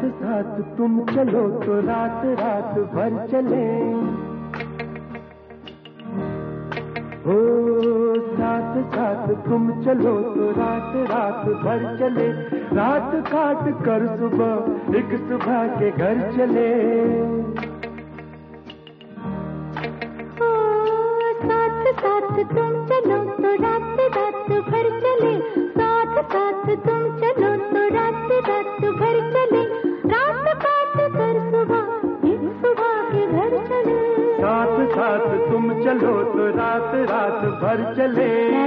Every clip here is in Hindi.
साथ साथ तुम चलो तो रात रात भर चले। हो साथ साथ तुम चलो तो रात रात भर चले। रात काट कर सुबह एक सुबह के घर चले। साथ साथ तुम चलो तो रात रात भर चले। साथ साथ तुम चलो तो रात रात भर चले। रात काट कर सुबह एक सुबह के घर चले। साथ साथ तुम चलो तो रात रात भर चले।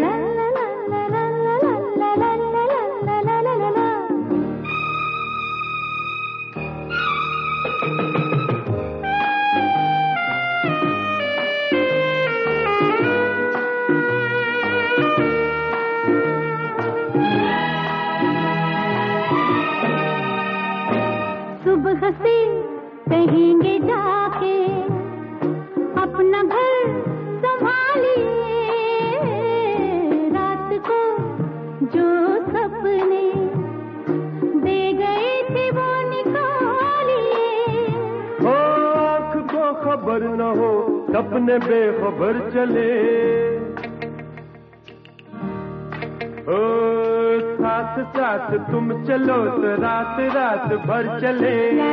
सुबह से कहेंगे जाके अपना घर संभालिए। रात को जो सपने दे गए थे वो निकालिए। हो आँख को खबर न हो सपने बेखबर चले। ओ साथ साथ तुम चलो तो रात रात भर चले।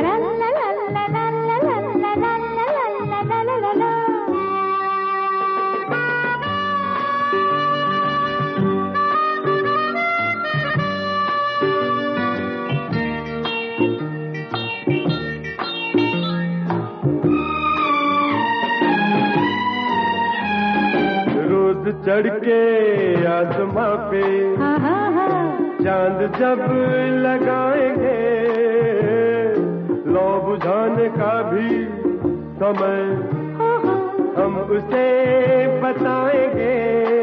रोज चढ़ के आसमां पे चांद जब लगाएंगे। लौ बुझाने का भी समय हम उसे बताएंगे।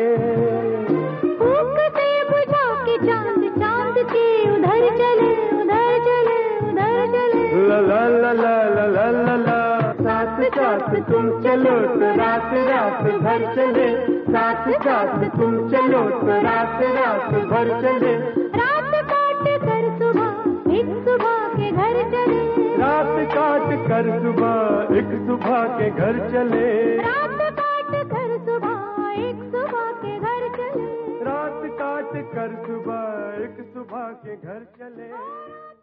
फूंकते बुझा के चांद चांद के उधर चले उधर चले उधर चले। ला ला ला ला ला ला ला ला। साथ साथ तुम चलो तो रात रात भर चले। साथ साथ तुम चलो तो रात रात भर चले। रात काट कर सुबह एक सुबह के घर चले। रात काट कर सुबह एक सुबह के घर चले। रात काट कर सुबह एक सुबह के घर चले। रात काट कर सुबह एक सुबह के घर चले।